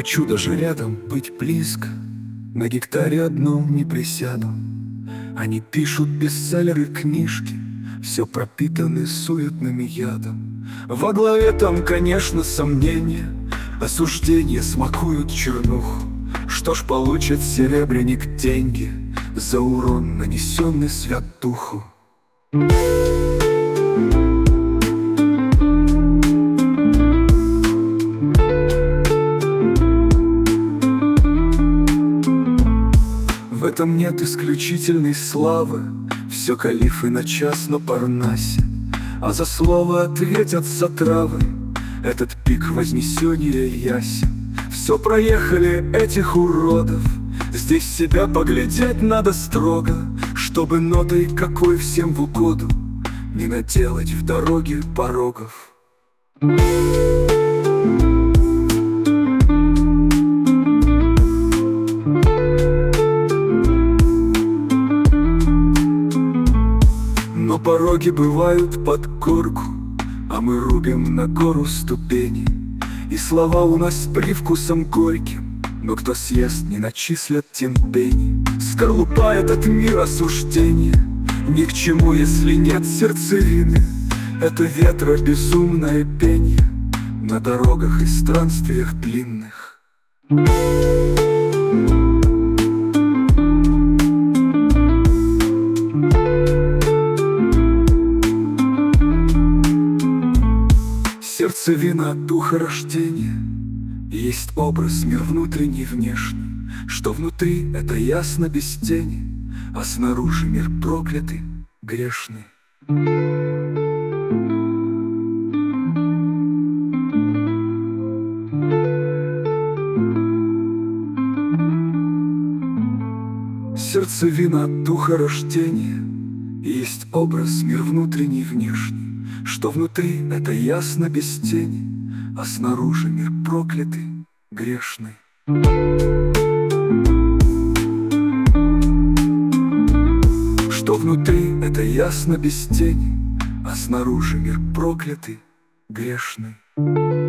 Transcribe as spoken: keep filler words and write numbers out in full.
хочу даже рядом быть близко, на гектаре одном не присяду. Они пишут бестселлеры, книжки, все пропитаны суетным ядом. Во главе там, конечно, сомнения, осуждения смакуют чернуху. Что ж, получит серебряник деньги за урон, нанесенный святуху. В этом нет исключительной славы, все калифы на час на Парнасе, а за слово ответят сатравы, этот пик вознесения ясен. Все проехали этих уродов, здесь себя поглядеть надо строго, чтобы нотой какой всем в угоду не наделать в дороге порогов. Но пороги бывают под горку, а мы рубим на гору ступени. И слова у нас с привкусом горьким, но кто съест, не начислят тенпени. Скорлупа этот мир осуждения ни к чему, если нет сердцевины. Это ветра безумное пенье на дорогах и странствиях длинных. Сердцевина духа рождения есть образ, мир внутренний и внешний, что внутри — это ясно без тени, а снаружи мир проклятый, грешный. Сердцевина духа рождения есть образ, мир внутренний и внешний, что внутри — это ясно без тени, а снаружи мир проклятый, грешный. Что внутри — это ясно без тени, а снаружи мир проклятый, грешный.